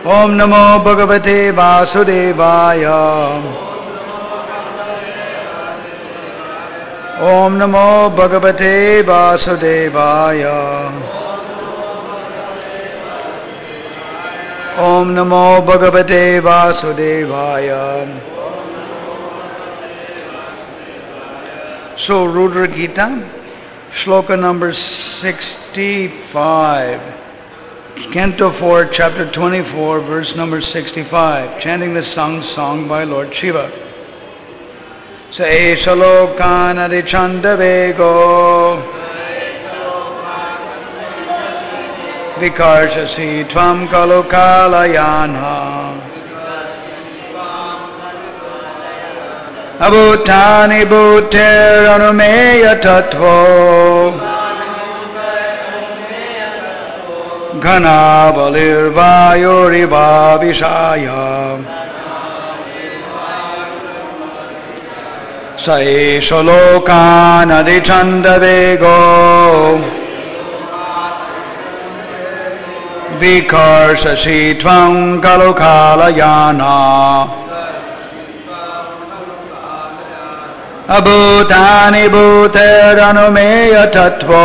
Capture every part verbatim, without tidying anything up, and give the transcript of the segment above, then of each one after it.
Om Namo Bhagavate Vasudevaya. Om Namo Bhagavate Vasudevaya. Om Namo Bhagavate Vasudevaya. So Rudra Gita, shloka number sixty-five. Canto four, chapter twenty-four, verse number sixty-five. Chanting the song song by Lord Shiva. Sa esha lokan adichanda vego vikarshasi tvam kalokalayana abhutani bhuter anumeya tattva ghana valirvayuriva vishaya sa esha lokan adichanda vego vikarshasi tvam kalokalayana abhutani bhuter anumeya tattva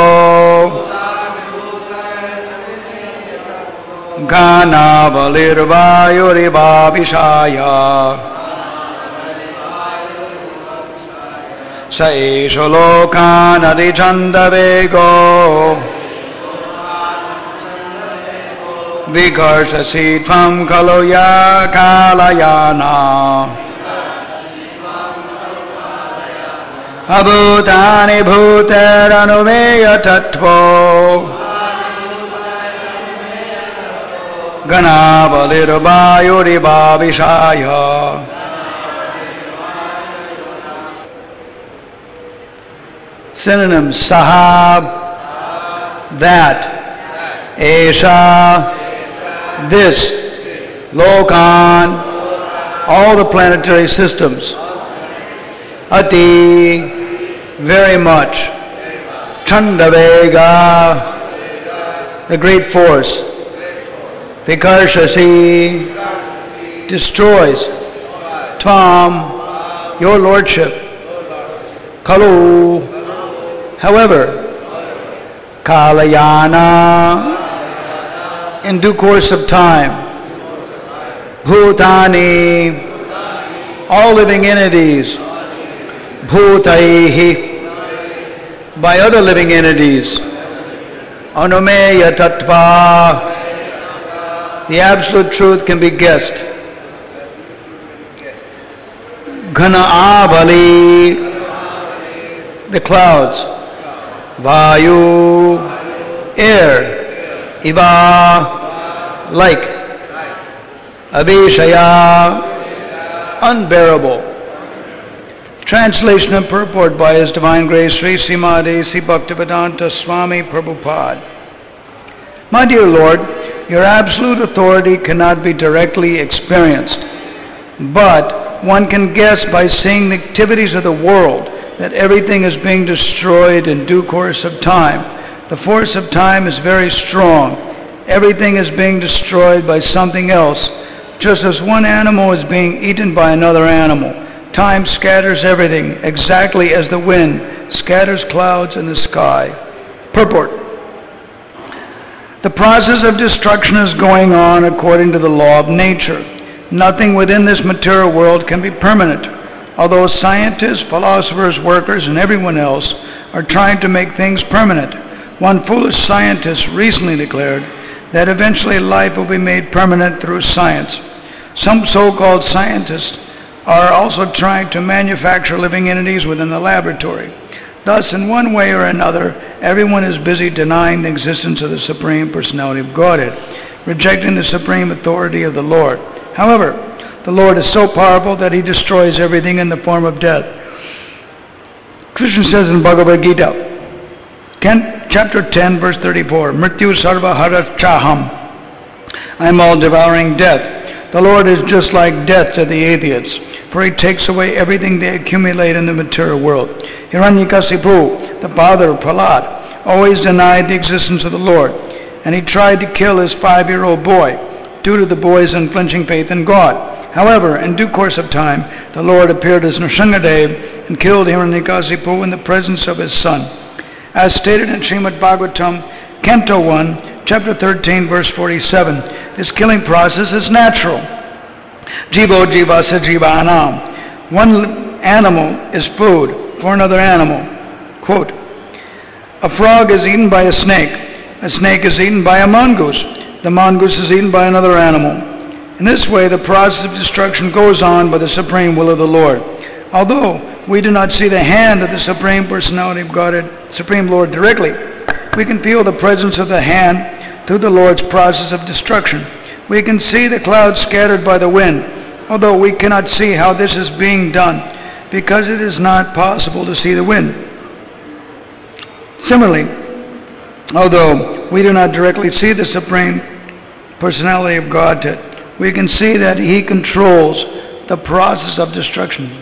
ghana valirvayuriva vishaya sa esha lokan adichanda vego vikarshasi tvam kaloya kalayana abhutani bhuter anumeya tattva ghana valirvayuriva vishaya. Synonyms: Sahab, that; Esha, this; Lokan, all the planetary systems; Ati, very much; Chandavega, the great force; Vikarshasi, destroys; Tvam, your lordship; Kalu, however; Kalayana, in due course of time; Bhutani, all living entities; Bhutaihi, by other living entities; Anumeya tattva, the absolute truth can be guessed; Ghana avali, the clouds; Vayu, air; Iva, like; Avishaya, unbearable. Translation and purport by His Divine Grace Sri Srimati Sri Bhaktivedanta Swami Prabhupada. My dear Lord, your absolute authority cannot be directly experienced, but one can guess by seeing the activities of the world that everything is being destroyed in due course of time. The force of time is very strong. Everything is being destroyed by something else, just as one animal is being eaten by another animal. Time scatters everything, exactly as the wind scatters clouds in the sky. Purport. The process of destruction is going on according to the law of nature. Nothing within this material world can be permanent. Although scientists, philosophers, workers, and everyone else are trying to make things permanent, one foolish scientist recently declared that eventually life will be made permanent through science. Some so-called scientists are also trying to manufacture living entities within the laboratory. Thus, in one way or another, everyone is busy denying the existence of the Supreme Personality of Godhead, rejecting the supreme authority of the Lord. However, the Lord is so powerful that He destroys everything in the form of death. Krishna says in Bhagavad Gita, chapter ten, verse thirty-four, Mrityu sarva harachaham, I am all devouring death. The Lord is just like death to the atheists, for He takes away everything they accumulate in the material world. Hiranyakasipu, the father of Prahlad, always denied the existence of the Lord, and he tried to kill his five-year-old boy. due to the boy's unflinching faith in God. However, in due course of time, the Lord appeared as Nrsingadev and killed Hiranyakasipu in the presence of his son. As stated in Srimad Bhagavatam, Canto one, Chapter thirteen, verse forty-seven, this killing process is natural. Jivo jivasa jivanam. One animal is food for another animal. Quote, a frog is eaten by a snake. A snake is eaten by a mongoose. The mongoose is eaten by another animal. In this way, the process of destruction goes on by the supreme will of the Lord. Although we do not see the hand of the Supreme Personality of Godhead, Supreme Lord, directly, we can feel the presence of the hand through the Lord's process of destruction. We can see the clouds scattered by the wind, although we cannot see how this is being done, because it is not possible to see the wind. Similarly, although we do not directly see the Supreme Personality of Godhead, we can see that He controls the process of destruction.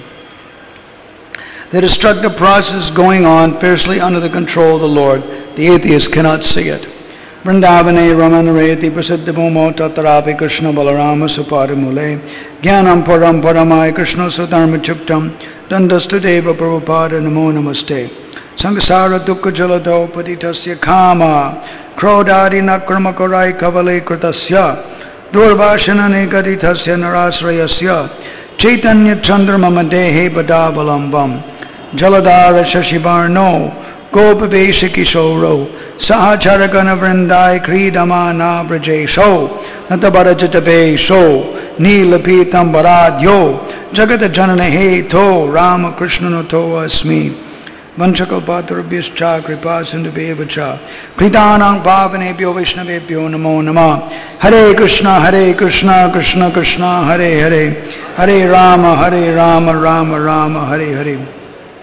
The destructive process is going on fiercely under the control of the Lord. The atheist cannot see it. Vrindavane Ramanareti Prasiddhimomo Tatarapi Krishna Balarama Suparimule Jnanam Param Paramai Krishna Sudharma Chuktam Dandastu Deva Prabhupada Namo Namaste Sangasara Dukka Jalado Patitasya Kama Krodadi Nakrama Korai Kavale Kritasya Durvashanane Gaditasya Narasrayasya Chaitanya Chandrama Dehe Badavalambam Jaladara Shashibarno Gopavesha Kishoro Sahacharagana Vrindai Kridamana Brajesho Natabarajatabe Sho Nilapitam Baradyo Jagata Janana He To Rama Krishna Noto Asmi Vanchakalpatarabhyascha Kripa Sindhubevacha Kritanang Bhavanebhyo Vaishnavebhyo Namo Nama Hare Krishna Hare Krishna Krishna Krishna Hare Hare Hare Rama Hare Rama Rama Rama Hare Hare.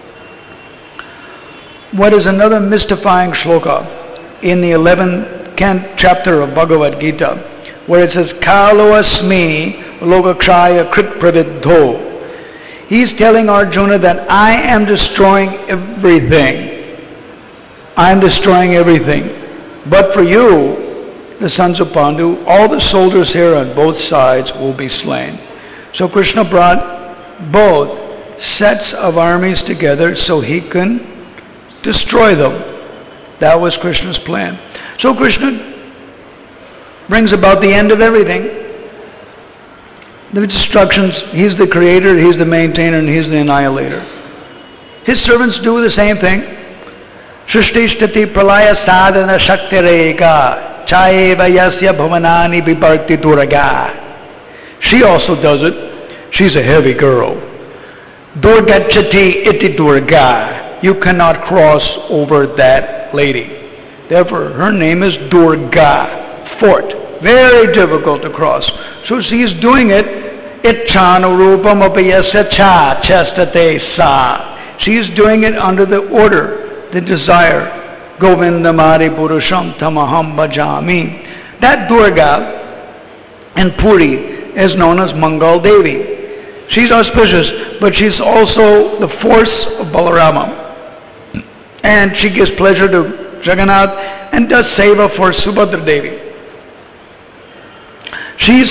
What is another mystifying shloka in the eleventh chapter of Bhagavad Gita, where it says, Kalo asmi lokakshaya krit pravidho. He's telling Arjuna that I am destroying everything. I am destroying everything. But for you, the sons of Pandu, all the soldiers here on both sides will be slain. So Krishna brought both sets of armies together so he can destroy them. That was Krishna's plan. So Krishna brings about the end of everything. The destructions, he's the creator, he's the maintainer, and he's the annihilator. His servants do the same thing. Shrishtishtati pralaya sadhana shaktireka chayeva yasya bhavanani biparti duraga. She also does it. She's a heavy girl. Durgachati iti durga. You cannot cross over that lady. Therefore, her name is Durga, fort. Very difficult to cross. So she's doing it. Itchanu rupam apayasya cha chestate sa. She's doing it under the order, the desire. Govindamari purusham tamaham bhajami. That Durga in Puri is known as Mangal Devi. She's auspicious, but she's also the force of Balarama. And she gives pleasure to Jagannath and does seva for Subhadra Devi. She's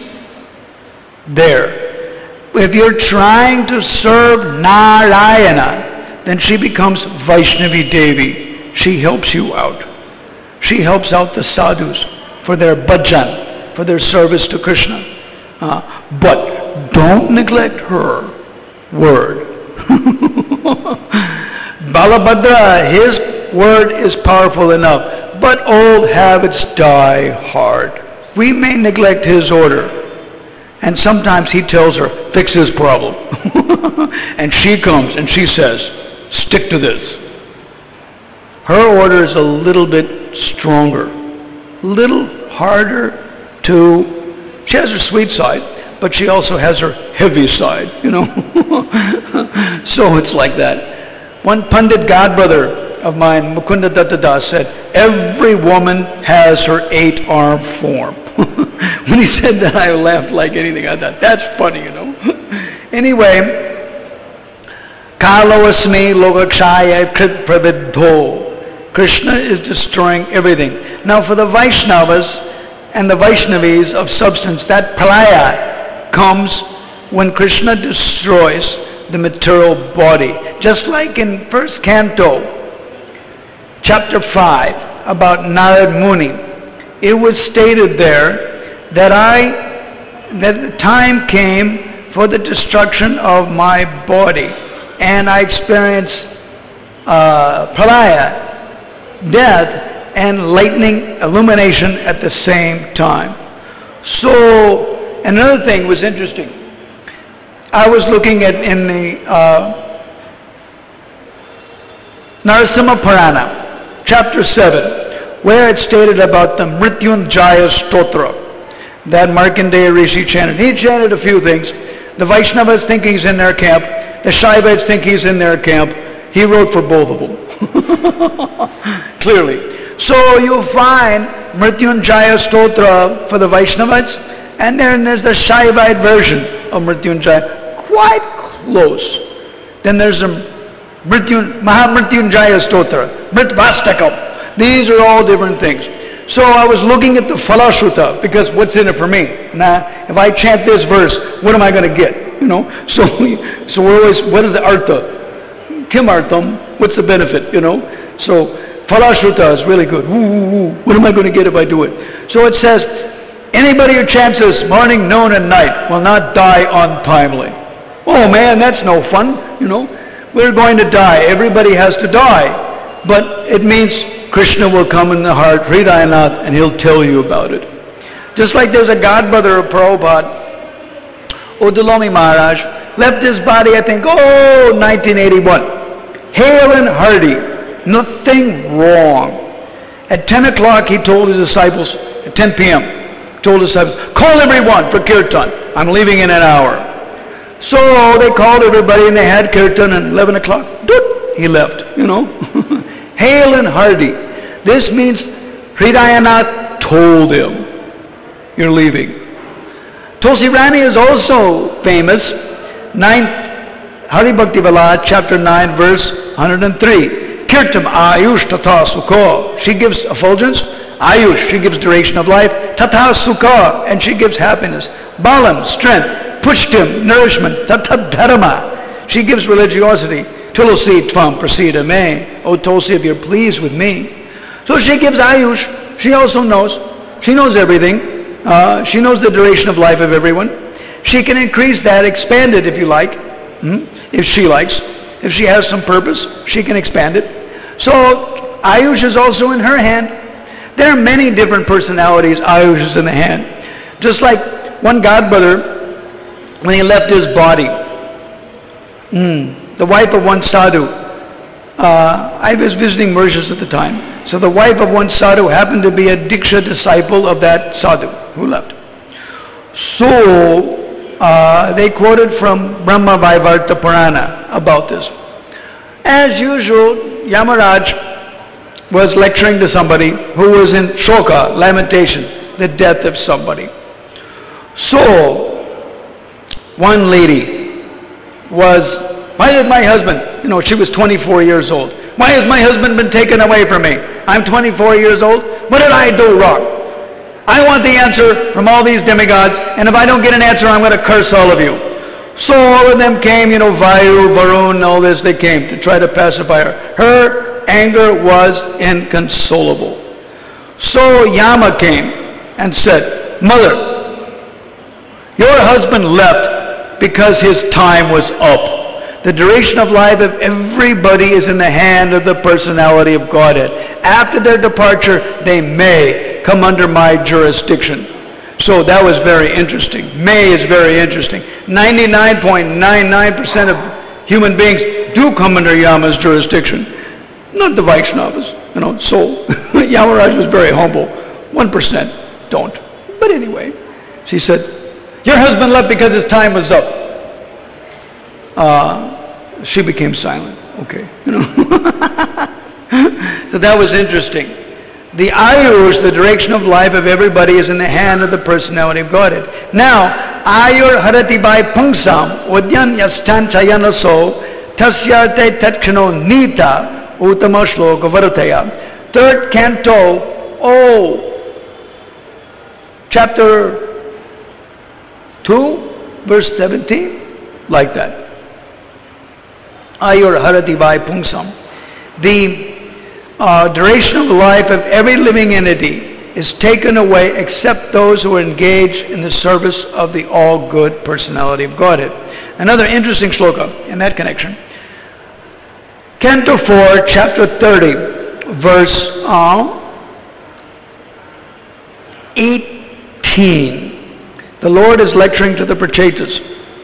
there. If you're trying to serve Narayana, then she becomes Vaishnavi Devi. She helps you out. She helps out the sadhus for their bhajan, for their service to Krishna. Uh, but don't neglect her word. Balabhadra, his word is powerful enough, but old habits die hard. We may neglect his order, and sometimes he tells her, fix his problem. And she comes and she says, stick to this. Her order is a little bit stronger, a little harder to, she has her sweet side, but she also has her heavy side, you know. So it's like that. One Pandit godbrother of mine, Mukunda Datta Das, said, every woman has her eight-arm form. When he said that, I laughed like anything. I thought, that's funny, you know. Anyway, Kalo asmi lokakshaya krit pravidho. Krishna is destroying everything. Now for the Vaishnavas, and the Vaishnavis of substance. That pralaya comes when Krishna destroys the material body. Just like in first canto, chapter five, about Narad Muni, it was stated there that I, that the time came for the destruction of my body, and I experienced uh, pralaya, death, and lightning illumination at the same time. So, another thing was interesting. I was looking at in the uh, Narasimha Purana, chapter seven, where it stated about the Mrityunjaya Stotra that Markandeya Rishi chanted. He chanted a few things. The Vaishnavas think he's in their camp. The Shaivites think he's in their camp. He wrote for both of them. Clearly. So you'll find Mrityunjaya Stotra for the Vaishnavas, and then there's the Shaivite version of Mrityunjaya, quite close. Then there's a Mrityun, Mahamrityunjaya Stotra, Mritvastakam. These are all different things. So I was looking at the Falashruta, because what's in it for me? Now, if I chant this verse, what am I going to get? You know? So, we, so we're always, what is the artha? Kim artham? What's the benefit? You know? So, Falashruta is really good. Ooh, ooh, ooh. What am I going to get if I do it? So it says, anybody who chants this morning, noon, and night will not die untimely. Oh man, that's no fun, you know. We're going to die. Everybody has to die. But it means Krishna will come in the heart, Hridayanath, and he'll tell you about it. Just like there's a godbrother of Prabhupada, Udalomi Maharaj, left his body, I think, oh, nineteen eighty-one. Hale and hearty. Nothing wrong. At ten o'clock, he told his disciples, at ten p.m., told his disciples, call everyone for kirtan. I'm leaving in an hour. So they called everybody and they had kirtan, and eleven o'clock, doot, he left, you know. Hale and hearty. This means Hridayanath told him, you're leaving. Tulsi Rani is also famous. Ninth, Hari Bhakti Vala, chapter nine, verse one hundred three. Kirtam ayush tatha sukha. She gives effulgence. Ayush, she gives duration of life. Tatha sukha, and she gives happiness. Balam, strength. Pushtim, nourishment. Tatha dharma, she gives religiosity. Tulsi tvam prasida me. O Tulsi, if you're pleased with me. So she gives ayush. She also knows. She knows everything. Uh, she knows the duration of life of everyone. She can increase that, expand it if you like. Hmm? If she likes. If she has some purpose, she can expand it. So, Ayush is also in her hand. There are many different personalities. Ayush is in the hand. Just like one godbrother, when he left his body, mm, the wife of one sadhu, uh, I was visiting Mauritius at the time, so the wife of one sadhu happened to be a Diksha disciple of that sadhu who left. So, Uh, they quoted from Brahma Vaivarta Purana about this. As usual, Yamaraj was lecturing to somebody who was in shoka, lamentation, the death of somebody. So, one lady was, why did my husband, you know, she was twenty-four years old. Why has my husband been taken away from me? I'm twenty-four years old. What did I do wrong? I want the answer from all these demigods, and if I don't get an answer, I'm going to curse all of you. So all of them came, you know, Vayu, Varun, all this, they came to try to pacify her. Her anger was inconsolable. So Yama came and said, Mother, your husband left because his time was up. The duration of life of everybody is in the hand of the personality of Godhead. After their departure, they may come under my jurisdiction. So that was very interesting. May is very interesting. ninety-nine point nine nine percent of human beings do come under Yama's jurisdiction. Not the Vaishnavas, you know, so Yamaraj was very humble. one percent don't. But anyway, she said, your husband left because his time was up. Uh, she became silent. Okay, you know. So that was interesting. The ayush, the direction of life of everybody, is in the hand of the personality of Godhead. Now, ayur harati by pungsam, udyan yastan chayanaso, tasyarte tatchano nita, uttama shloka varataya. Third canto, oh, chapter two, verse seventeen, like that. Ayur harati vai pungsam. The uh, duration of the life of every living entity is taken away except those who are engaged in the service of the all-good personality of Godhead. Another interesting shloka in that connection. Canto four, chapter thirty, verse uh, eighteen. The Lord is lecturing to the Prachetas.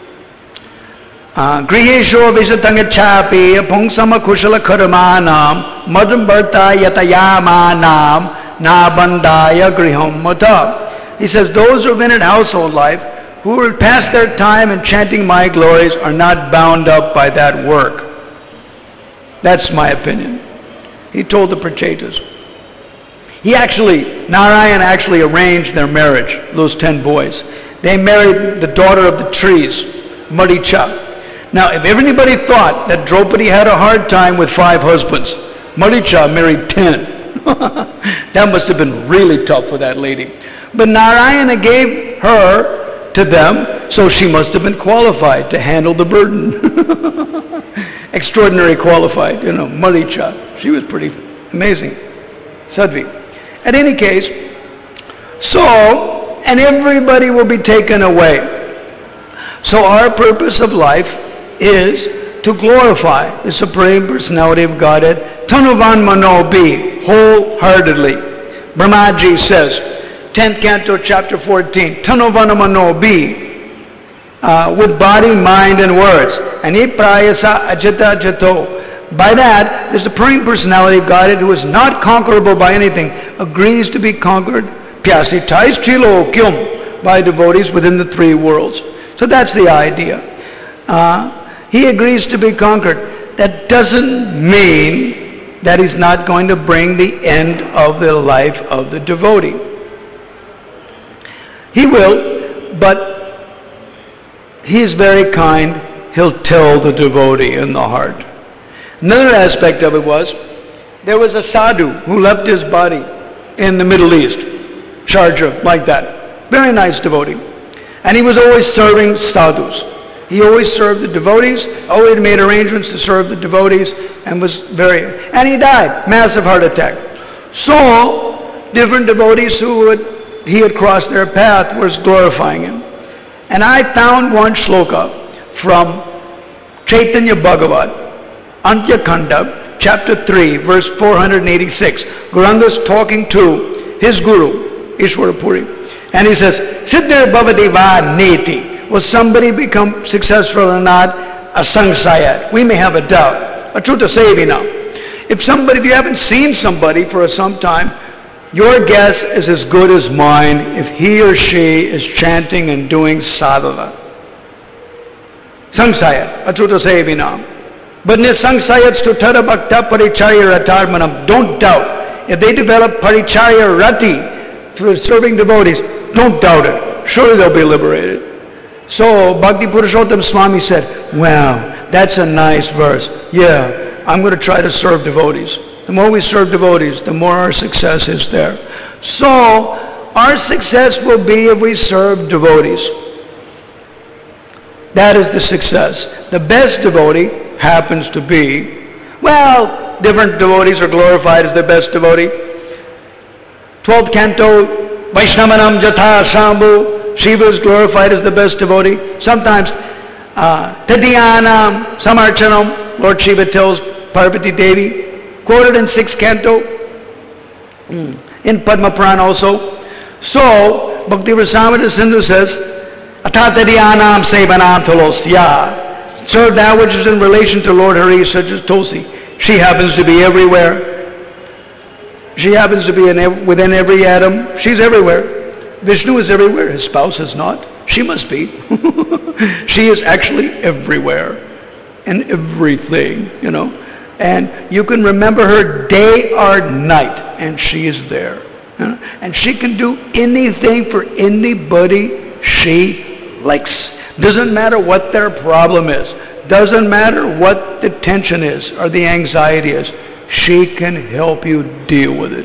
Grihesho vishatangachapi pungsama kushala karmanam madam bharta yatayamanam na bandaya griham mata. He says, those who have been in household life, who will pass their time in chanting my glories, are not bound up by that work. That's my opinion. He told the Prachetas. He actually, Narayan actually arranged their marriage, those ten boys. They married the daughter of the trees, Maricha. Now, if anybody thought that Draupadi had a hard time with five husbands, Maricha married ten. That must have been really tough for that lady. But Narayana gave her to them, so she must have been qualified to handle the burden. Extraordinary qualified, you know, Maricha. She was pretty amazing. Sadhvi. At any case, so, and everybody will be taken away. So our purpose of life is to glorify the Supreme Personality of Godhead, Tanuvan Mano Bhi, wholeheartedly. Brahmaji says, tenth canto, chapter fourteen, Tanuvan Mano Bhi, uh, with body, mind, and words. And Iprayasa Ajita Jato. By that, the Supreme Personality of Godhead, who is not conquerable by anything, agrees to be conquered, Pyasitais Chilo Kyum, by devotees within the three worlds. So that's the idea. Uh, he agrees to be conquered. That doesn't mean that he's not going to bring the end of the life of the devotee. He will, but he is very kind. He'll tell the devotee in the heart. Another aspect of it was, there was a sadhu who left his body in the Middle East, Sharjah, like that. Very nice devotee. And he was always serving sadhus. He always served the devotees, always made arrangements to serve the devotees, and was very... And he died, massive heart attack. So, different devotees who had, he had crossed their path was glorifying him. And I found one shloka from Chaitanya Bhagavat, Antya Khanda, chapter three, verse four hundred eighty-six. Gauranga's talking to his guru, Ishwarapuri. And he says, Siddhir bhavati va neti. Will somebody become successful or not? A sangsayat. We may have a doubt. Atruta sevina. If somebody, if you haven't seen somebody for some time, your guess is as good as mine if he or she is chanting and doing sadhana. Sangsayat. Atruta sevina. But nisangsayat stutara bhakta paricharya ratarmanam. Don't doubt. If they develop paricharya rati through serving devotees, don't doubt it. Surely they'll be liberated. So Bhakti Purushottam Swami said, well, that's a nice verse. Yeah, I'm going to try to serve devotees. The more we serve devotees, the more our success is there. So our success will be if we serve devotees. That is the success. The best devotee happens to be, well, different devotees are glorified as the best devotee. twelfth canto, Vaishnavanam Jatha Shambhu, Shiva is glorified as the best devotee. Sometimes, uh, Tadhyanam Samarchanam, Lord Shiva tells Parvati Devi, quoted in sixth canto, in Padma Purana also. So, Bhakti Rasamrita Sindhu says, Atha Tadhyanam Sevanam Tulosya. Serve that which is in relation to Lord Hari, such as Tulsi. She happens to be everywhere. She happens to be in ev- within every atom. She's everywhere. Vishnu is everywhere. His spouse is not. She must be. She is actually everywhere. And everything, you know. And you can remember her day or night, and she is there. You know? And she can do anything for anybody she likes. Doesn't matter what their problem is. Doesn't matter what the tension is or the anxiety is. She can help you deal with it.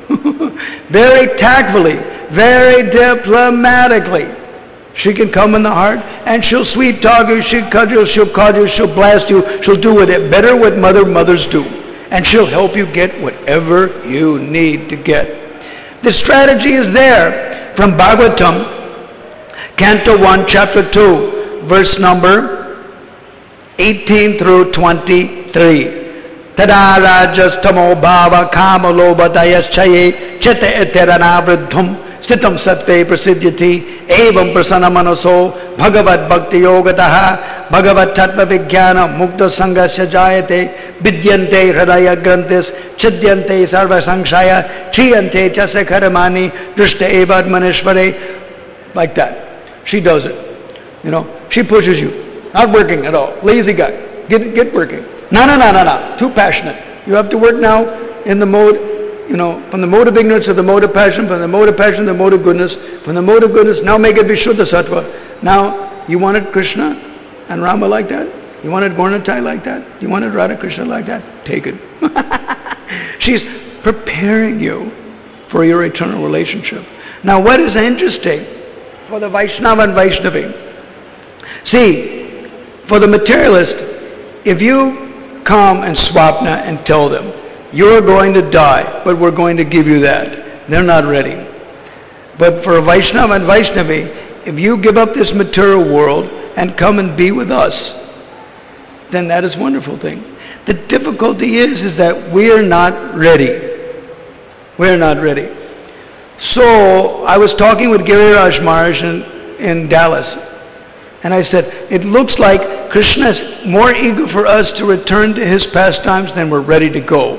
very tactfully, very diplomatically. She can come in the heart, and she'll sweet talk you, she'll cut you, she'll call you, she'll blast you, she'll do it better what mother mothers do. And she'll help you get whatever you need to get. The strategy is there from Bhagavatam, Canto one, Chapter two, verse number eighteen through twenty-three. Tada rajastamo bhava kama lobhatayas chaye chita eterana vruddhum Stitam satte prasiddhyati evam prasana manaso bhagavad bhakti yogataha bhagavad tattva vijnana mukta sangasya jayate vidyante hridaya grantis chidyante sarva samshaya chiyante chase karamani drishta evad manishvare. Like that. She does it. You know, she pushes you. Not working at all. Lazy guy. Get, get working. No, no, no, no, no. Too passionate. You have to work now in the mode, you know, from the mode of ignorance to the mode of passion, from the mode of passion to the mode of goodness, from the mode of goodness, now make it Vishuddha Sattva. Now, you wanted Krishna and Rama like that? You wanted Gauranatai like that? You wanted Radha Krishna like that? Take it. She's preparing you for your eternal relationship. Now, what is interesting for the Vaishnava and Vaishnavi? See, for the materialist, if you come and swapna and tell them, you're going to die, but we're going to give you that, they're not ready. But for a Vaishnava and Vaishnavi, if you give up this material world and come and be with us, then that is a wonderful thing. The difficulty is, is that we're not ready. We're not ready. So I was talking with Giriraj Maharaj in, in Dallas, and I said, it looks like Krishna is more eager for us to return to his pastimes than we're ready to go.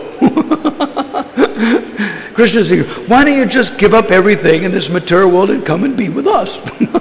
Krishna's eager. Why don't you just give up everything in this material world and come and be with us?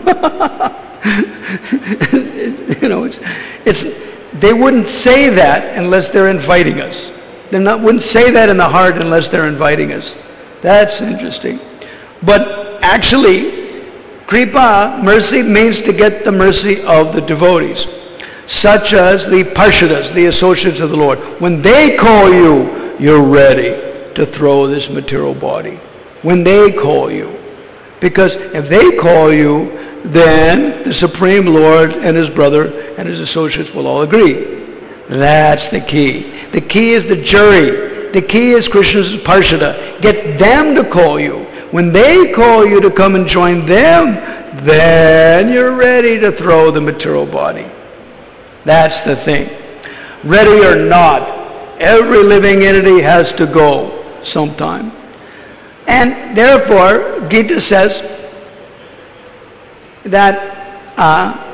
You know, it's, it's, they wouldn't say that unless they're inviting us. They not, wouldn't say that in the heart unless they're inviting us. That's interesting. But actually, Kripa, mercy, means to get the mercy of the devotees, such as the Parshadas, the associates of the Lord. When they call you, you're ready to throw this material body. When they call you. Because if they call you, then the Supreme Lord and his brother and his associates will all agree. That's the key. The key is the jury. The key is Krishna's Parshada. Get them to call you. When they call you to come and join them, then you're ready to throw the material body. That's the thing. Ready or not, every living entity has to go sometime. And therefore, Gita says that uh,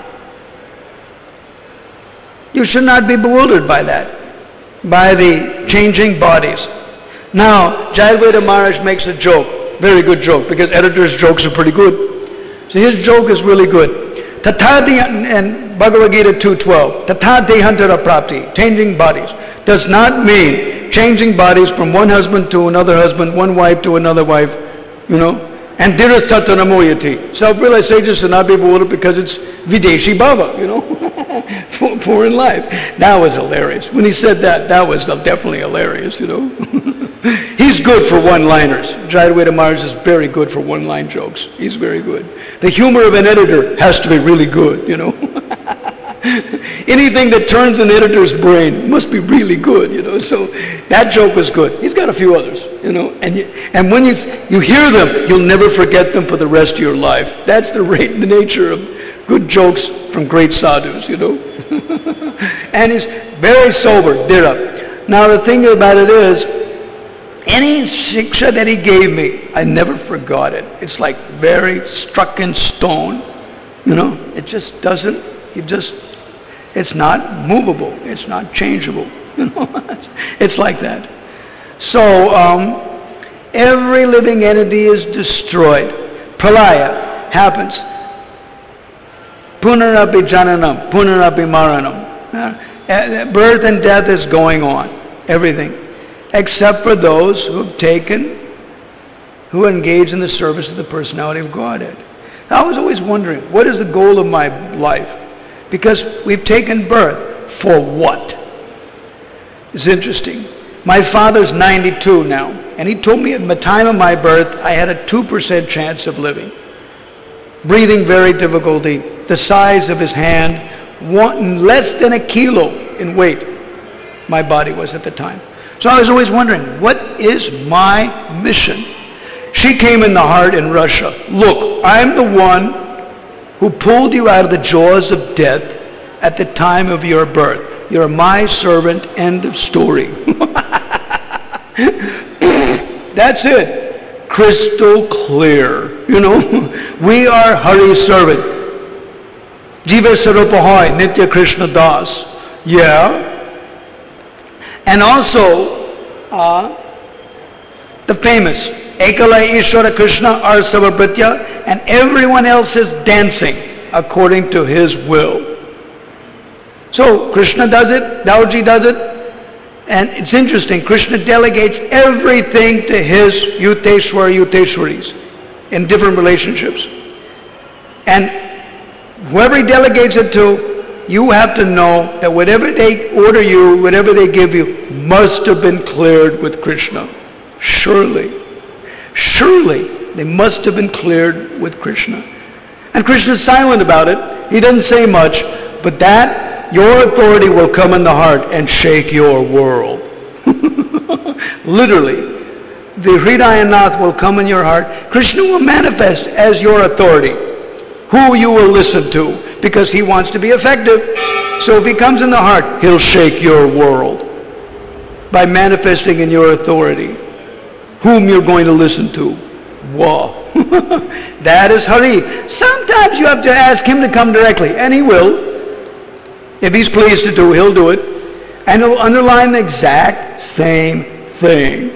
you should not be bewildered by that, by the changing bodies. Now, Jayaveda Maharaj makes a joke. Very good joke, because editors' jokes are pretty good. So his joke is really good. Tatha and Bhagavad Gita two twelve, Tatha dehantara prapti, changing bodies, does not mean changing bodies from one husband to another husband, one wife to another wife, you know. And dhiratatana moyati. Self-realization should not be bewildered because it's videshi bhava, you know. Foreign life. That was hilarious. When he said that, that was definitely hilarious, you know. He's good for one-liners. Jayaveda Maharaj is very good for one-line jokes. He's very good. The humor of an editor has to be really good, you know. Anything that turns an editor's brain must be really good, you know. So that joke was good. He's got a few others, you know. And you, and when you you hear them, you'll never forget them for the rest of your life. That's the rate, the nature of good jokes from great sadhus, you know. And he's very sober, Dhira. Now the thing about it is, any shiksha that he gave me, I never forgot it. It's like very struck in stone, you know. It just doesn't, it just, it's not movable. It's not changeable, you know. It's like that. So, um, every living entity is destroyed. Pralaya happens. Punarapi jananam, punarapi maranam. Uh, birth and death is going on. Everything. Except for those who have taken, who engage in the service of the personality of Godhead. I was always wondering, what is the goal of my life? Because we've taken birth for what? It's interesting. My father's ninety-two now, and he told me at the time of my birth I had a two percent chance of living. Breathing very difficulty, the size of his hand, one, less than a kilo in weight, my body was at the time. So I was always wondering, what is my mission? She came in the heart in Russia. Look, I'm the one who pulled you out of the jaws of death at the time of your birth. You're my servant, end of story. That's it. Crystal clear. You know, we are Hari's servant. Jiva Sarupa Hoy, Nitya Krishna Das. Yeah. And also, uh, the famous Ekala Ishvara Krishna Arsavabritya, and everyone else is dancing according to his will. So Krishna does it, Dauji does it, and it's interesting, Krishna delegates everything to his Yuteshwara Yuteshwaris in different relationships. And whoever he delegates it to, you have to know that whatever they order you, whatever they give you, must have been cleared with Krishna. Surely. Surely they must have been cleared with Krishna. And Krishna's silent about it. He doesn't say much, but that, your authority will come in the heart and shake your world. Literally. The Hridayanath will come in your heart. Krishna will manifest as your authority, who you will listen to, because he wants to be effective. So if he comes in the heart, he'll shake your world by manifesting in your authority whom you're going to listen to. Whoa. That is Hari. Sometimes you have to ask him to come directly, and he will. If he's pleased to do, he'll do it. And he'll underline the exact same thing.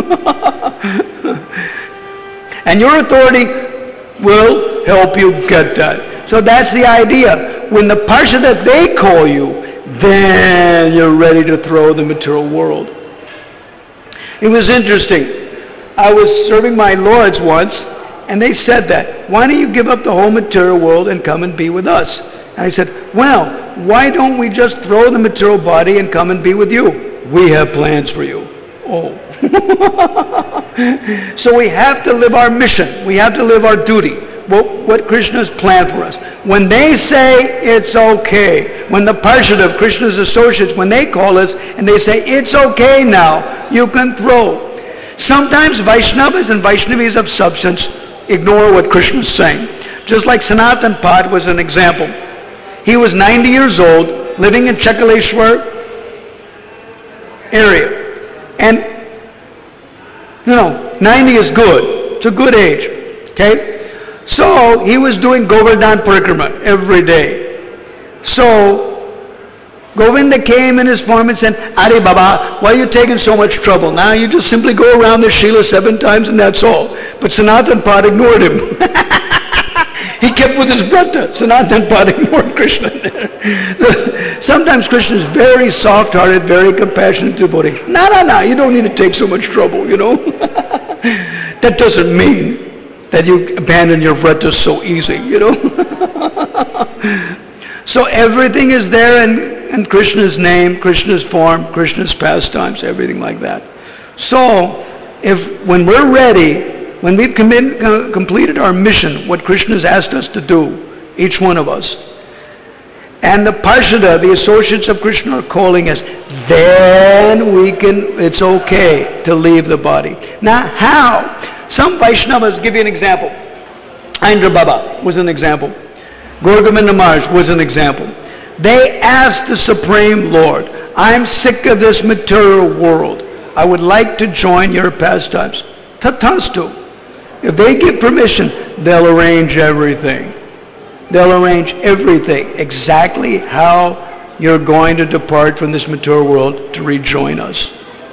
And your authority will help you get that. So that's the idea. When the parsha that they call you, then you're ready to throw the material world. It was interesting. I was serving my lords once, and they said that, why don't you give up the whole material world and come and be with us? And I said, well, why don't we just throw the material body and come and be with you? We have plans for you. Oh. So we have to live our mission. We have to live our duty. What, what Krishna's planned for us. When they say it's okay, when the Parshad, Krishna's associates, when they call us and they say it's okay now, you can throw. Sometimes Vaishnavas and Vaishnavis of substance ignore what Krishna's saying. Just like Sanatan Pad was an example. He was ninety years old, living in Chakaleshwar area. And, you know, ninety is good. It's a good age. Okay? So, he was doing Govardhan Parikrama every day. So, Govinda came in his form and said, Are Baba, why are you taking so much trouble? Now you just simply go around the Shila seven times and that's all. But Sanatan Pad ignored him. He kept with his brother. Sanatan Pad ignored Krishna. Sometimes Krishna is very soft-hearted, very compassionate devotee. No, no, no, you don't need to take so much trouble, you know. That doesn't mean that you abandon your vrata so easy, you know. So everything is there in, in Krishna's name, Krishna's form, Krishna's pastimes, everything like that. So, if when we're ready, when we've commit, uh, completed our mission, what Krishna has asked us to do, each one of us, and the Parshada, the associates of Krishna are calling us, then we can, it's okay to leave the body. Now, how? Some Vaishnavas, give you an example. Indra Baba was an example. Gauragovinda Maharaj was an example. They asked the Supreme Lord, I'm sick of this material world. I would like to join your pastimes. Tatastu. If they give permission, they'll arrange everything. They'll arrange everything exactly how you're going to depart from this material world to rejoin us.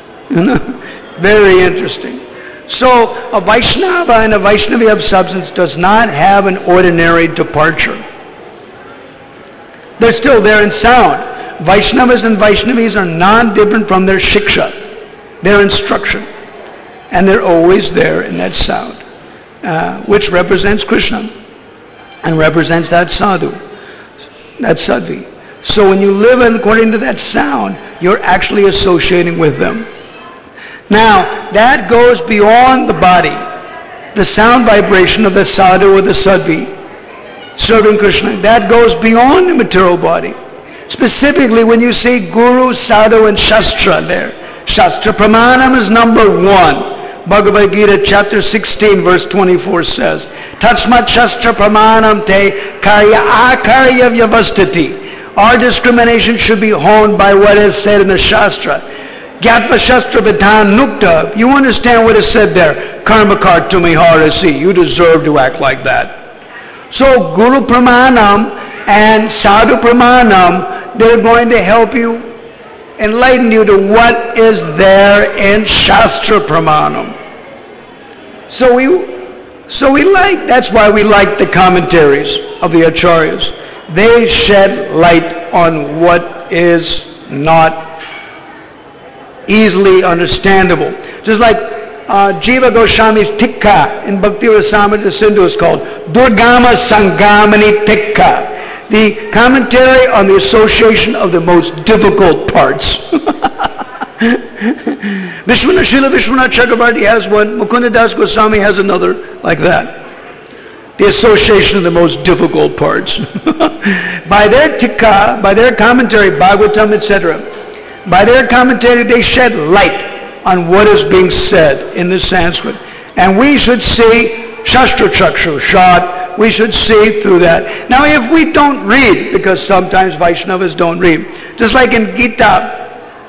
Very interesting. So a Vaishnava and a Vaishnavi of substance does not have an ordinary departure. They're still there in sound. Vaishnavas and Vaishnavis are non-different from their shiksha, their instruction. And they're always there in that sound, uh, which represents Krishna and represents that sadhu, that sadhvi. So when you live according to that sound, you're actually associating with them. Now, that goes beyond the body. The sound vibration of the sadhu or the sadhvi serving Krishna, that goes beyond the material body. Specifically, when you see Guru, Sadhu, and Shastra there, Shastra Pramanam is number one. Bhagavad Gita chapter sixteen verse twenty-four says, Tatsmat Shastra Pramanam te karya akarya vyavastiti. Our discrimination should be honed by what is said in the Shastra. Gyatva Shastra Vidhan Nukta. You understand what is said there? Karma kar tumi harasi. You deserve to act like that. So Guru Pramanam and Sadhu Pramanam, they're going to help you, enlighten you to what is there in Shastra Pramanam. So we, so we like, that's why we like the commentaries of the Acharyas. They shed light on what is not easily understandable. Just like uh, Jiva Goswami's Tikka in Bhakti Rasamrita Sindhu is called Durgama Sangamani Tikka. The commentary on the association of the most difficult parts. Vishwanath, Srila Vishwanath Chakravarti has one, Mukunda Das Goswami has another like that. The association of the most difficult parts. By their tikka, by their commentary, Bhagavatam, et cetera, by their commentary they shed light on what is being said in the Sanskrit. And we should see Shastra Chakshu Shad. We should see through that. Now if we don't read, because sometimes Vaishnavas don't read, just like in Gita,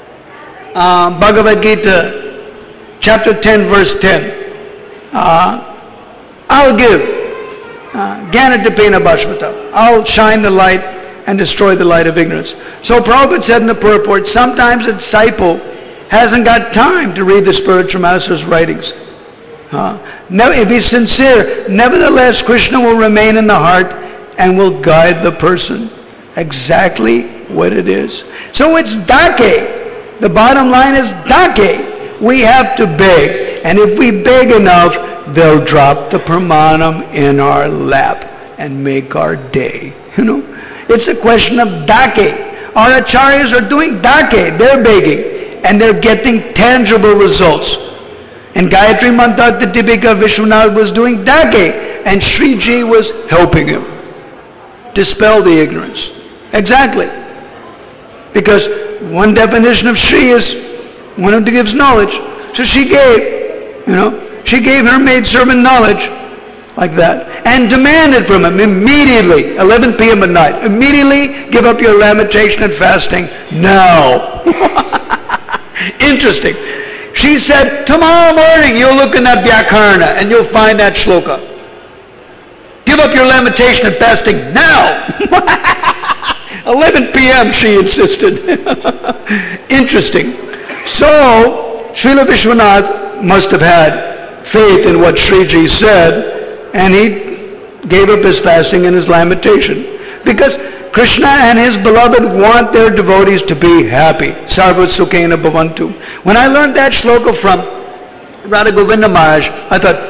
uh, Bhagavad Gita, chapter ten, verse ten, uh, I'll give uh, Gyanadipena Bhashmata. I'll shine the light and destroy the light of ignorance. So Prabhupada said in the purport, sometimes a disciple hasn't got time to read the spiritual master's writings. Uh, no, if he's sincere, nevertheless Krishna will remain in the heart and will guide the person exactly what it is. So it's dake. The bottom line is dake. We have to beg, and if we beg enough, they'll drop the pramanam in our lap and make our day. You know, it's a question of dake. Our acharyas are doing dake. They're begging, and they're getting tangible results. And Gayatri Mantra Tipika Vishwanath was doing dake, and Sriji was helping him dispel the ignorance. Exactly. Because one definition of Sri is one who gives knowledge. So she gave, you know, she gave her maidservant knowledge like that and demanded from him immediately, eleven p.m. at night, immediately give up your lamentation and fasting now. Interesting. She said, tomorrow morning you'll look in that Vyakarna and you'll find that shloka. Give up your lamentation and fasting now. eleven p.m. she insisted. Interesting. So, Srila Vishwanath must have had faith in what Sriji said, and he gave up his fasting and his lamentation. Because Krishna and his beloved want their devotees to be happy. Sarva Sukhena Bhavantu. When I learned that shloka from Radha Govinda Maharaj, I thought,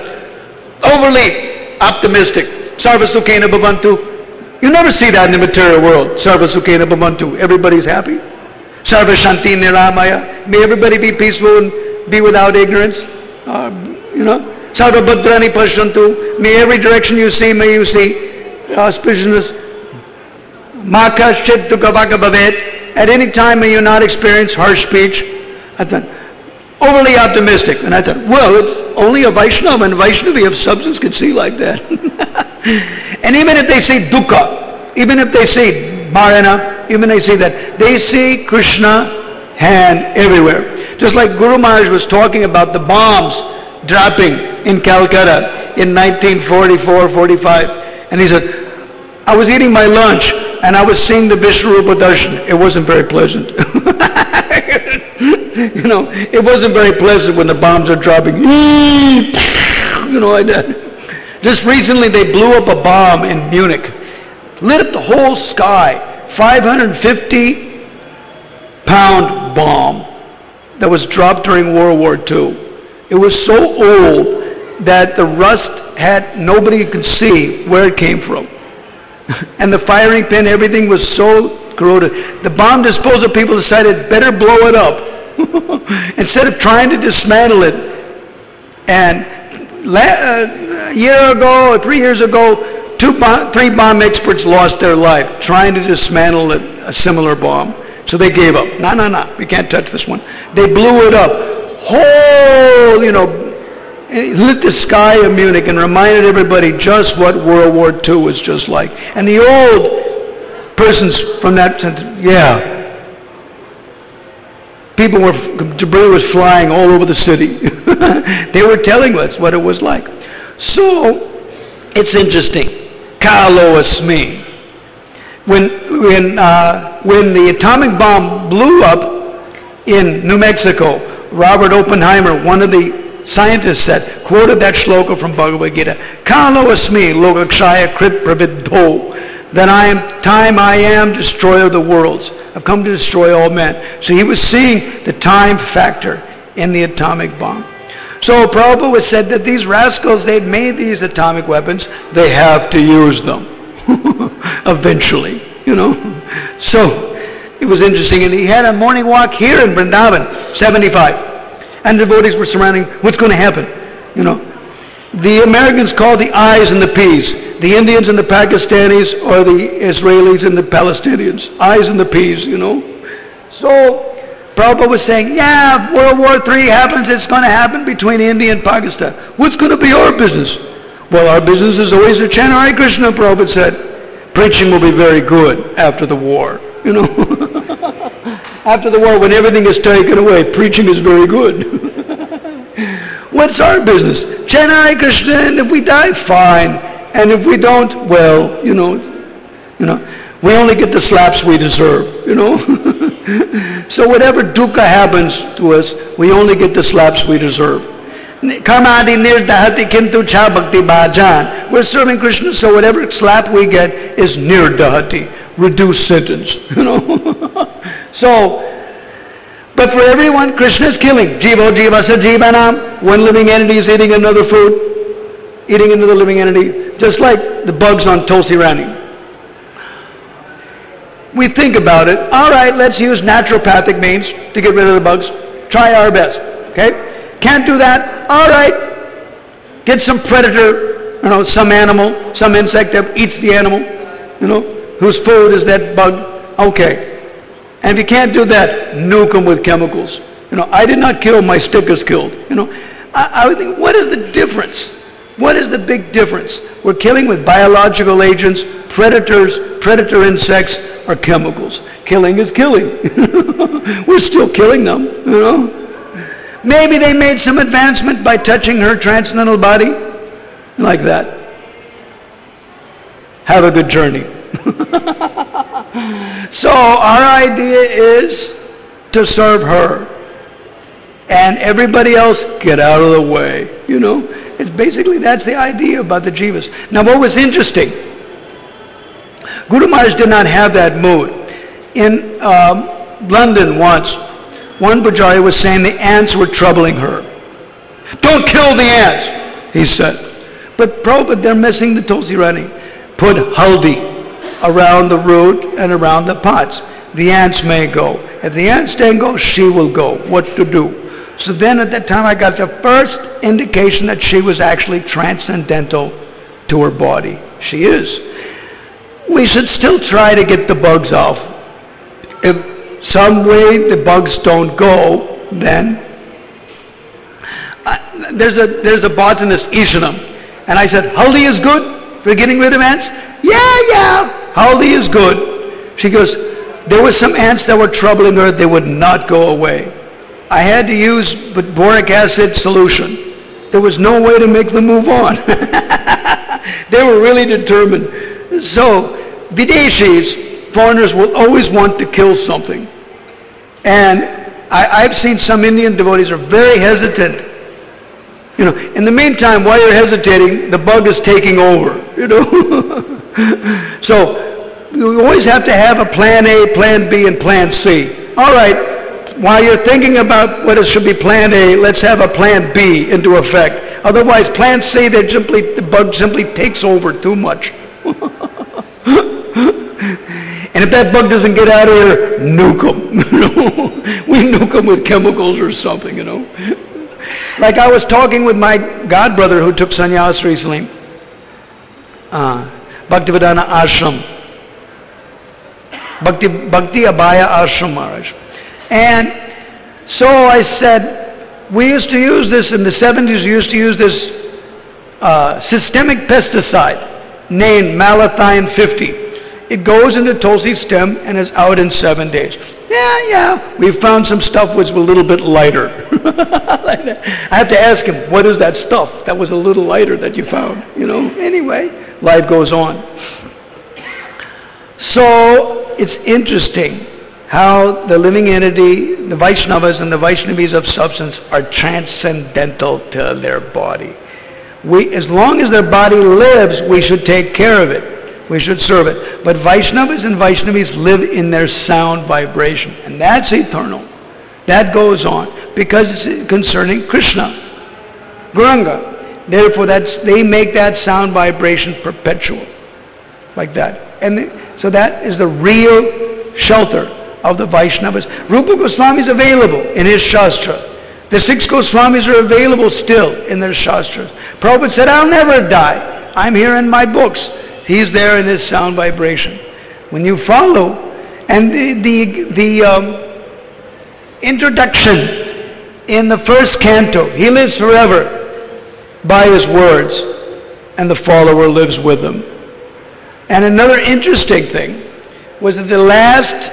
overly optimistic. Sarva Sukhena Bhavantu. You never see that in the material world. Sarva Sukhena Bhavantu. Everybody's happy. Sarva Shanti Niramaya. May everybody be peaceful and be without ignorance. Uh, you know. Sarva Bhadrani Pashantu. May every direction you see, may you see auspiciousness. Maka Shid Dukavaka Bhavet. At any time may you not experience harsh speech. I thought, overly optimistic. And I thought, well, it's only a Vaishnava, and Vaishnavi of substance could see like that. And even if they say dukkha, even if they say bharana, even they say that, they see Krishna hand everywhere. Just like Guru Maharaj was talking about the bombs dropping in Calcutta in nineteen forty-four forty-five. And he said, I was eating my lunch and I was seeing the Vishwarupa Darshan. It wasn't very pleasant. You know, it wasn't very pleasant when the bombs are dropping. You know, like that. Just recently they blew up a bomb in Munich. Lit up the whole sky. five hundred fifty pound bomb that was dropped during World War Two. It was so old that the rust had, nobody could see where it came from. And the firing pin, everything was so corroded. The bomb disposal people decided better blow it up Instead of trying to dismantle it. And la- uh, a year ago, or three years ago, two bomb, three bomb experts lost their life trying to dismantle a, a similar bomb. So they gave up. No, no, no, we can't touch this one. They blew it up. Whole, you know, it lit the sky of Munich and reminded everybody just what World War Two was just like. And the old persons from that sentence, yeah. People were, debris was flying all over the city. They were telling us what it was like. So, it's interesting. Kalo Asmi. When, when, uh, when the atomic bomb blew up in New Mexico, Robert Oppenheimer, one of the scientists said, quoted that shloka from Bhagavad Gita, Kalo Asmi Lokakshaya Krit Pravidho, that I am, time I am, destroyer of the worlds. I've come to destroy all men. So he was seeing the time factor in the atomic bomb. So Prabhupada was said that these rascals, they'd made these atomic weapons, they have to use them eventually, you know. So it was interesting. And he had a morning walk here in Vrindavan, seventy-five. And devotees were surrounding, what's going to happen? You know, the Americans call the I's and the P's. The Indians and the Pakistanis, or the Israelis and the Palestinians. I's and the P's, you know. So Prabhupada was saying, yeah, if World War Three happens, it's going to happen between India and Pakistan. What's going to be our business? Well, our business is always to chant Hare Krishna, Prabhupada said. Preaching will be very good after the war, you know. After the war, when everything is taken away, preaching is very good. What's our business? Chant Hare Krishna, and if we die, fine. And if we don't, well, you know, you know, we only get the slaps we deserve, you know. So whatever dukkha happens to us, we only get the slaps we deserve. Karmadi nirdahati kintu cha bhakti bhajan. We're serving Krishna, so whatever slap we get is nirdahati, reduced sentence, you know. So, but for everyone, Krishna is killing. Jivo jivasa jivanam. One living entity is eating another food, eating another living entity. Just like the bugs on Tulsi Rani. We think about it. All right, let's use naturopathic means to get rid of the bugs. Try our best. Okay? Can't do that. All right. Get some predator, you know, some animal, some insect that eats the animal, you know, whose food is that bug. Okay. And if you can't do that, nuke them with chemicals. You know, I did not kill, my stick is killed. You know, I, I would think, what is the difference? What is the big difference? We're killing with biological agents, predators, predator insects, or chemicals. Killing is killing. We're still killing them, you know. Maybe they made some advancement by touching her transcendental body. Like that. Have a good journey. So our idea is to serve her. And everybody else, get out of the way, you know. It's basically, that's the idea about the jivas. Now what was interesting, Guru Maharaj did not have that mood. In um, London once, one Pujari was saying the ants were troubling her. Don't kill the ants, he said. But Prabhupada, they're missing the Tulsi Rani. Put haldi around the root and around the pots. The ants may go. If the ants don't go, she will go. What to do? So then at that time I got the first indication that she was actually transcendental to her body. She is. We should still try to get the bugs off. If some way the bugs don't go, then uh, there's a there's a botanist, Ishanam, and I said, haldi is good for getting rid of ants? Yeah, yeah, haldi is good. She goes, there were some ants that were troubling her, they would not go away. I had to use boric acid solution. There was no way to make them move on. They were really determined. So, Videshis, foreigners, will always want to kill something. And I, I've seen some Indian devotees are very hesitant. You know, in the meantime, while you're hesitating, the bug is taking over, you know. So, you always have to have a plan A, plan B, and plan C. All right. While you're thinking about what it should be plan A, let's have a plan B into effect. Otherwise, plan C, they simply, the bug simply takes over too much. And if that bug doesn't get out of here, nuke them. We nuke them with chemicals or something, you know. Like I was talking with my godbrother who took sannyas recently, uh, Bhaktivedanta Ashram, Bhakti, Bhakti Abhaya Ashram Maharaj. And so I said, we used to use this in the seventies, we used to use this uh, systemic pesticide named Malathion fifty. It goes into Tulsi stem and is out in seven days. Yeah, yeah, we found some stuff which was a little bit lighter. I have to ask him, what is that stuff that was a little lighter that you found? You know, anyway, life goes on. So, it's interesting how the living entity, the Vaishnavas and the Vaishnavis of substance are transcendental to their body. We, as long as their body lives, we should take care of it. We should serve it. But Vaishnavas and Vaishnavis live in their sound vibration. And that's eternal. That goes on. Because it's concerning Krishna. Gauranga. Therefore, that's, they make that sound vibration perpetual. Like that. And they, so that is the real shelter of the Vaishnavas. Rupa Goswami is available in his Shastra. The six Goswamis are available still in their Shastras. Prabhupada said, I'll never die. I'm here in my books. He's there in his sound vibration. When you follow, and the the, the um, introduction in the first canto, he lives forever by his words, and the follower lives with him. And another interesting thing was that the last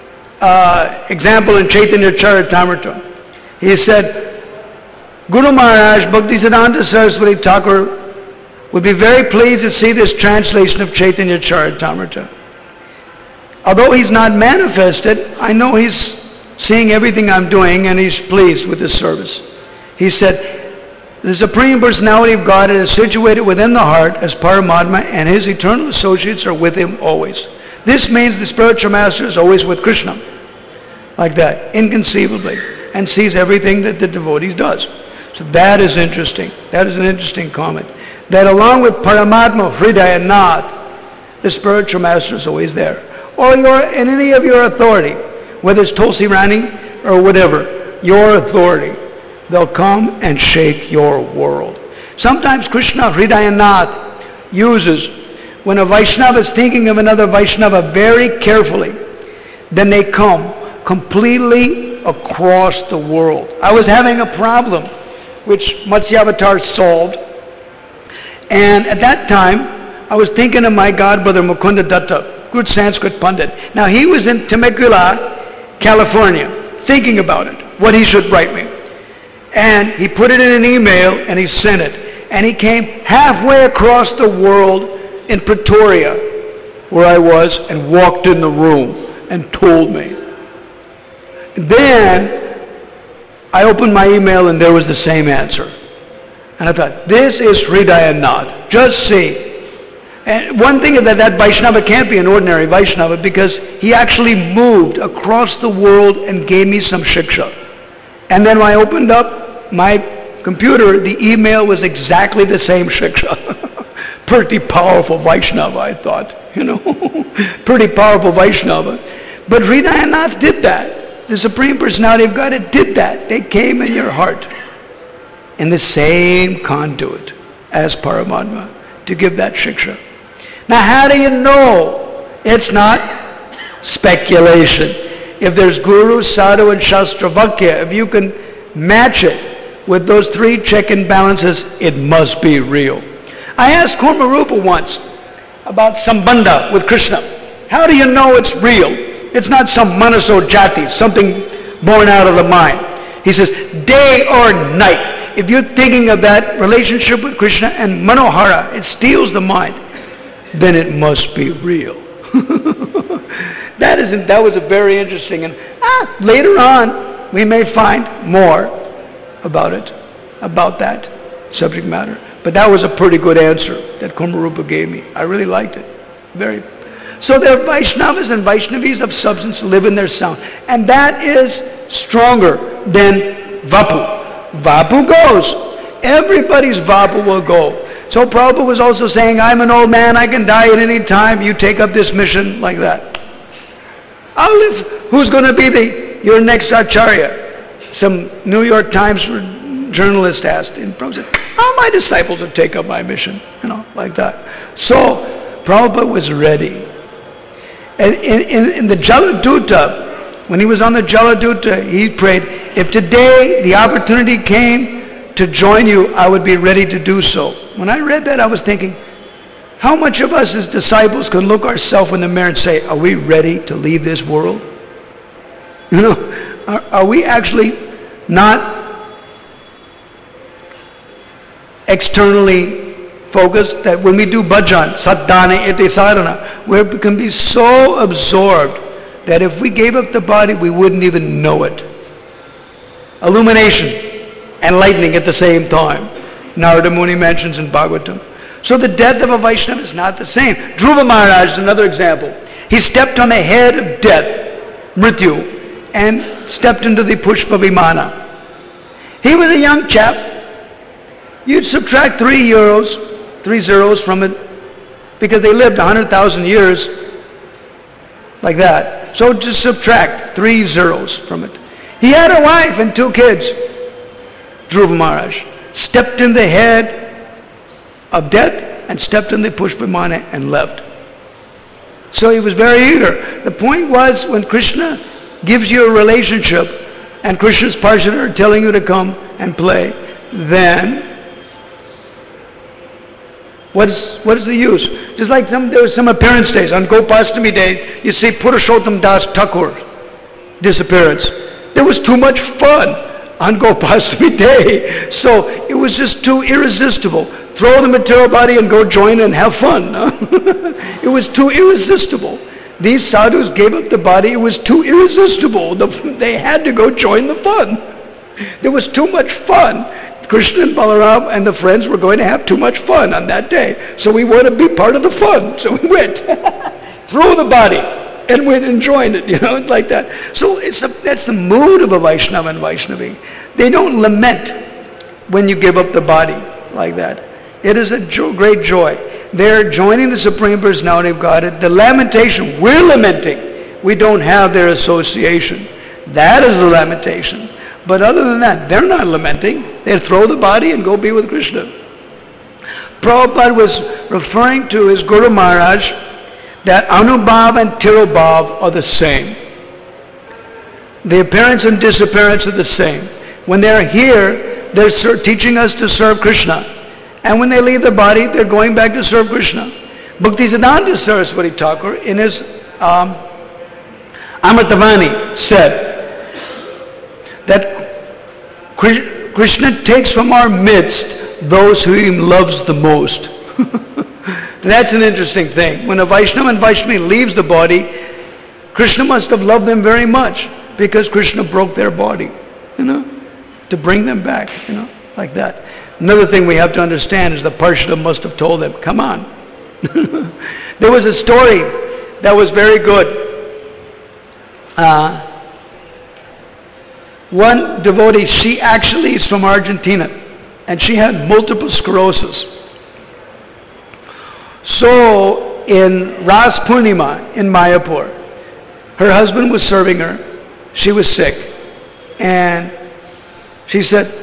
uh, example in Chaitanya Charitamrita, he said, Guru Maharaj Bhaktisiddhanta Saraswati Thakur would be very pleased to see this translation of Chaitanya Charitamrita. Although he's not manifested, I know he's seeing everything I'm doing and he's pleased with this service. He said, the Supreme Personality of God is situated within the heart as Paramatma and his eternal associates are with him always. This means the spiritual master is always with Krishna. Like that, inconceivably, and sees everything that the devotees does. So that is interesting. That is an interesting comment. That along with Paramatma, Hridaya Nath, the spiritual master is always there. Or your, in any of your authority, whether it's Tulsi Rani or whatever, your authority, they'll come and shake your world. Sometimes Krishna Hridaya Nath uses, when a Vaishnava is thinking of another Vaishnava very carefully, then they come completely across the world. I was having a problem which Matsyavatar solved. And at that time, I was thinking of my godbrother Mukunda Datta, good Sanskrit Pandit. Now he was in Temecula, California, thinking about it, what he should write me. And he put it in an email and he sent it. And he came halfway across the world in Pretoria, where I was, and walked in the room and told me. Then I opened my email and there was the same answer. And I thought, this is Hridaya Nath. Just see. And one thing is that that Vaishnava can't be an ordinary Vaishnava because he actually moved across the world and gave me some shiksha. And then when I opened up my computer, the email was exactly the same shiksha. Pretty powerful Vaishnava, I thought. You know, pretty powerful Vaishnava. But Hridaya Nath did that. The Supreme Personality of God did that. They came in your heart in the same conduit as Paramatma to give that shiksha. Now how do you know it's not speculation? If there's Guru, Sadhu and Shastra Vakya, if you can match it with those three check and balances, it must be real. I asked Kurmarupa once about Sambandha with Krishna. How do you know it's real? It's not some manaso jati, something born out of the mind. He says, day or night. If you're thinking of that relationship with Krishna and Manohara, it steals the mind, then it must be real. that is that was a very interesting, and ah, later on we may find more about it, about that subject matter. But that was a pretty good answer that Kurmarupa gave me. I really liked it. Very. So there are Vaishnavas and Vaishnavis of substance live in their sound. And that is stronger than Vapu. Vapu goes. Everybody's Vapu will go. So Prabhupada was also saying, I'm an old man, I can die at any time, you take up this mission, like that. I'll live. Who's going to be the your next Acharya? Some New York Times journalist asked. And Prabhupada said, all my disciples will take up my mission. You know, like that. So, Prabhupada was ready. And in, in, in the Jaladuta, when he was on the Jaladuta, he prayed, if today the opportunity came to join you, I would be ready to do so. When I read that, I was thinking, how much of us as disciples can look ourselves in the mirror and say, are we ready to leave this world? You know, are, are we actually not externally focused, that when we do bhajan, sadhana, iti sadhana, we can be so absorbed that if we gave up the body, we wouldn't even know it. Illumination and lightning at the same time. Narada Muni mentions in Bhagavatam. So the death of a Vaishnava is not the same. Dhruva Maharaj is another example. He stepped on the head of death, Mrityu, and stepped into the Pushpa Vimana. He was a young chap. You'd subtract three euros, three zeros from it, because they lived one hundred thousand years like that. So just subtract three zeros from it. He had a wife and two kids. Dhruva Maharaj stepped in the head of death and stepped in the Pushpamana and left. So he was very eager. The point was, when Krishna gives you a relationship and Krishna's Parshada are telling you to come and play, then What is, what is the use? Just like some, there were some appearance days. On Gopastami Day, you see Purushottam Das Thakur disappearance. There was too much fun on Gopastami Day. So it was just too irresistible. Throw the material body and go join and have fun. No? It was too irresistible. These sadhus gave up the body. It was too irresistible. The, they had to go join the fun. There was too much fun. Krishna and Balaram and the friends were going to have too much fun on that day. So we want to be part of the fun. So we went. Threw the body and went and joined it, you know, like that. So it's a, that's the mood of a Vaishnava and Vaishnavi. They don't lament when you give up the body like that. It is a jo- great joy. They're joining the Supreme Personality of Godhead. The lamentation, we're lamenting. We don't have their association. That is the lamentation. But other than that, they're not lamenting. They throw the body and go be with Krishna. Prabhupada was referring to his Guru Maharaj that Anubhav and Tirubhav are the same. The appearance and disappearance are the same. When they're here, they're ser- teaching us to serve Krishna. And when they leave the body, they're going back to serve Krishna. Bhaktisiddhanta Saraswati Thakur, in his um, Amritavani, said that Krishna takes from our midst those who he loves the most. That's an interesting thing. When a Vaishnava and Vaishnavi leaves the body, Krishna must have loved them very much, because Krishna broke their body, you know, to bring them back, you know, like that. Another thing we have to understand is the Parshada must have told them, come on. There was a story that was very good. Uh, One devotee, she actually is from Argentina, and she had multiple sclerosis. So in Ras Purnima in Mayapur, her husband was serving her. She was sick, and she said,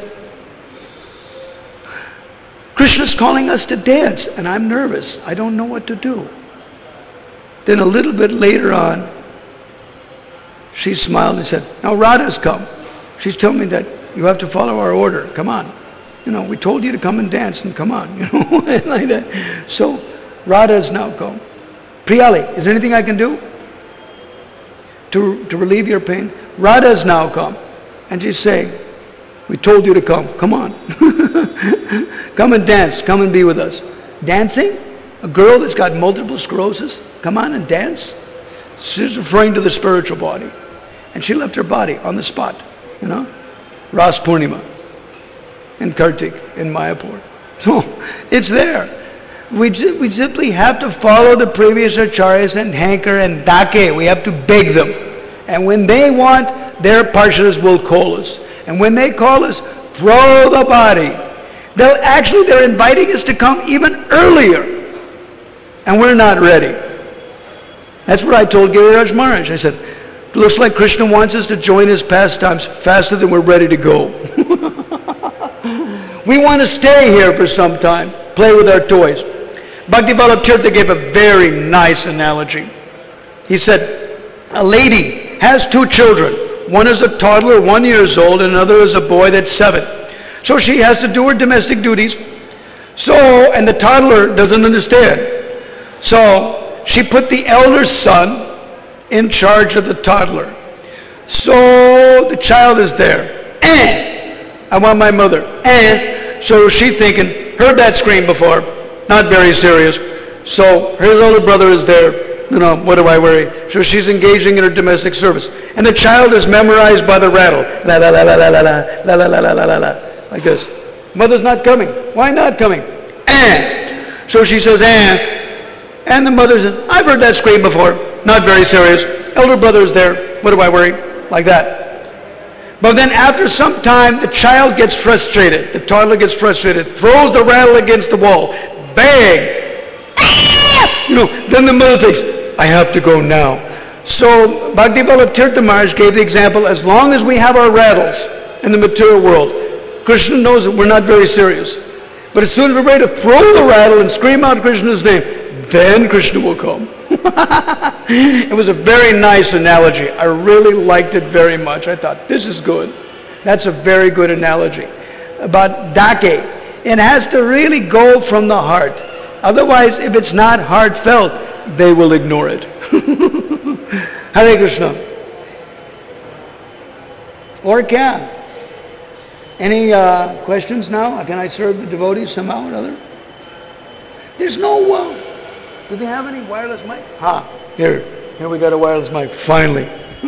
Krishna's calling us to dance, and I'm nervous. I don't know what to do. Then a little bit later on, she smiled and said, now Radha's come. She's telling me that you have to follow our order. Come on. You know, we told you to come and dance, and come on. You know, like that. So Radha has now come. Priyali, is there anything I can do to, to relieve your pain? Radha has now come. And she's saying, we told you to come. Come on. Come and dance. Come and be with us. Dancing? A girl that's got multiple sclerosis? Come on and dance? She's referring to the spiritual body. And she left her body on the spot. You know, Ras Purnima in Kartik in Mayapur. So it's there. We we simply have to follow the previous acharyas and hanker and dake. We have to beg them. And when they want, their parshadas will call us. And when they call us, throw the body. They'll actually they're inviting us to come even earlier, and we're not ready. That's what I told Giriraj Maharaj. I said, It looks like Krishna wants us to join his pastimes faster than we're ready to go. We want to stay here for some time, play with our toys. Bhakti Vallabha Tirtha gave a very nice analogy. He said, a lady has two children. One is a toddler, one years old, and another is a boy that's seven. So she has to do her domestic duties. So, and the toddler doesn't understand. So, she put the elder son in charge of the toddler. So, the child is there. Eh, I want my mother. Eh. So she's thinking, heard that scream before, not very serious. So, her older brother is there. You know, what do I worry? So she's engaging in her domestic service. And the child is memorized by the rattle. La la la la la la la la la la la la la. Like this. Mother's not coming. Why not coming? Eh. So she says, eh. And the mother says, I've heard that scream before. Not very serious. Elder brother is there. What do I worry? Like that. But then after some time, the child gets frustrated. The toddler gets frustrated. Throws the rattle against the wall. Bang. Ah! You know, then the mother thinks, I have to go now. So Bhakti Vallabha Tirtha Maharaj gave the example, as long as we have our rattles in the material world, Krishna knows that we're not very serious. But as soon as we're ready to throw the rattle and scream out Krishna's name, then Krishna will come. It was a very nice analogy. I really liked it very much. I thought, this is good. That's a very good analogy. About Dake, it has to really go from the heart. Otherwise, if it's not heartfelt, they will ignore it. Hare Krishna. Or kya? Any uh, questions now? Can I serve the devotees somehow or other? There's no... Uh, do they have any wireless mic? Ha! Here. Here we got a wireless mic. Finally.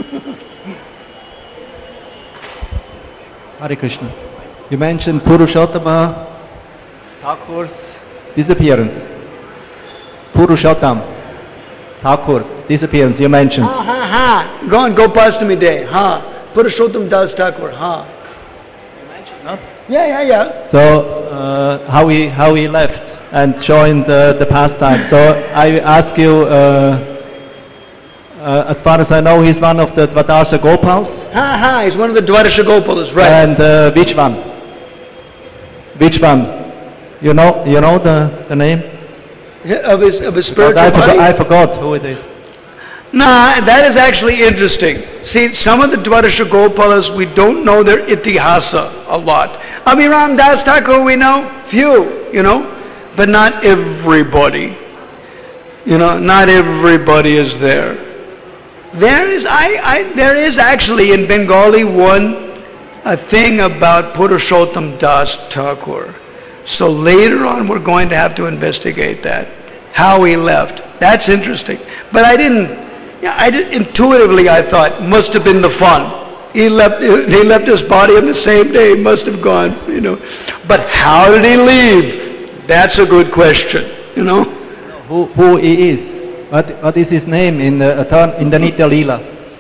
Hare Krishna. You mentioned Purushottama Thakur's disappearance. Purushottam Thakur, disappearance, you mentioned. Ha ha ha. Go on, Gopastami Day. Ha. Purushottam Das Thakur. Ha. You mentioned, no? Yeah, yeah, yeah. So, uh, how he how he left and joined uh, the pastime. So, I ask you, uh, uh, as far as I know, he's one of the Dvadasha Gopals. Ha ha, he's one of the Dvadasha Gopalas, right. And uh, which one? Which one? You know, you know the, the name? Of his, of his spiritual I body? forgot, I forgot who it is. Nah, that is actually interesting. See, some of the Dvadasha Gopalas, we don't know their itihasa a lot. Abhiram Das Thakur, we know, few, you know, but not everybody. You know, not everybody is there. There is, I, I, there is actually in Bengali one a thing about Purushottam Das Thakur. So later on, we're going to have to investigate that, how he left. That's interesting. But I didn't. Yeah, I did, intuitively, I thought must have been the fun. He left. He left his body on the same day. He must have gone. You know. But how did he leave? That's a good question. You know. Who who he is? What what is his name in the in the Nitya Leela?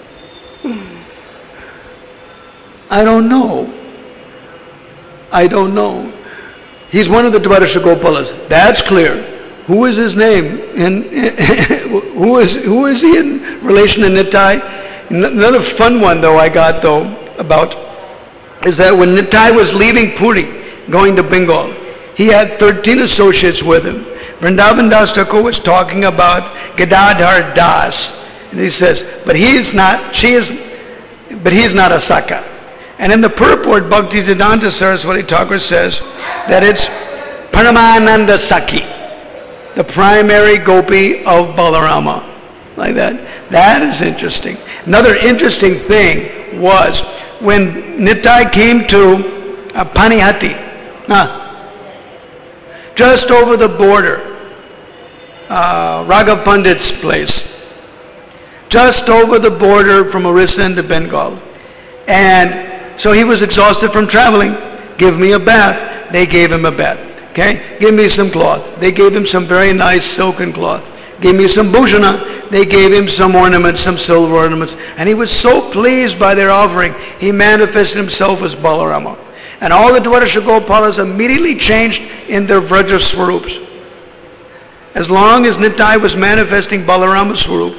I don't know. I don't know. He's one of the Dvadasha Gopalas. That's clear. Who is his name? And who is who is he in relation to Nittai? Another fun one, though, I got, though, about, is that when Nittai was leaving Puri, going to Bengal, he had thirteen associates with him. Vrindavan Das Thakur was talking about Gadadhar Das. And he says, but he is not, she is, but he is not a Saka. And in the purport, Bhaktisiddhanta Saraswati Thakur says that it's Paramananda Saki, the primary gopi of Balarama. Like that. That is interesting. Another interesting thing was when Nittai came to uh, Panihati, uh, just over the border, uh, Raghav Pandit's place, just over the border from Orissa into Bengal. And so he was exhausted from traveling. Give me a bath. They gave him a bath. Okay? Give me some cloth. They gave him some very nice silken cloth. Give me some bhujana. They gave him some ornaments, some silver ornaments. And he was so pleased by their offering, he manifested himself as Balarama. And all the Dvadasha Gopalas immediately changed in their Vraja Swarups. As long as Nittai was manifesting Balarama Swarup,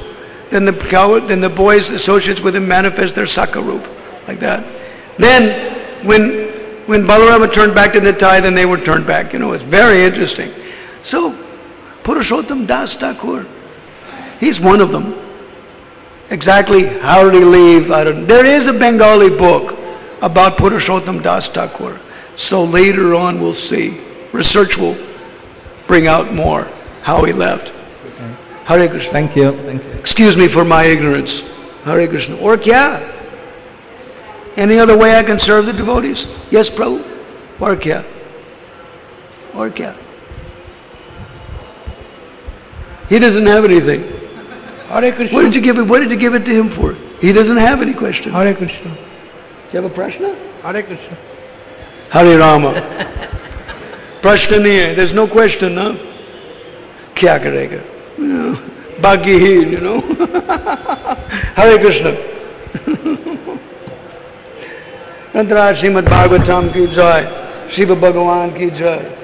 then the cow, then the boys, associates with him, manifest their Sakarup, like that. Then, when when Balarama turned back to Nitai, then they were turned back. You know, it's very interesting. So, Purushottam Das Thakur, he's one of them. Exactly how did he leave? I don't. There is a Bengali book about Purushottam Das Thakur. So later on, we'll see. Research will bring out more how he left. Okay. Hare Krishna. Thank you. Thank you. Excuse me for my ignorance. Hare Krishna. Or kya? Any other way I can serve the devotees? Yes, Prabhu. Or kya? Or kya? He doesn't have anything. Hare Krishna. What did you give it? What did you give it to him for? He doesn't have any question. Hare Krishna. Do you have a prashna? Hare Krishna. Hare Rama. Prashna nahi hai. There's no question, no? Kya karega? You know, baki hi, you know. Hare Krishna. Nantaraj Srimad Bhagavatam ki jai. Shiva Bhagavan ki jai.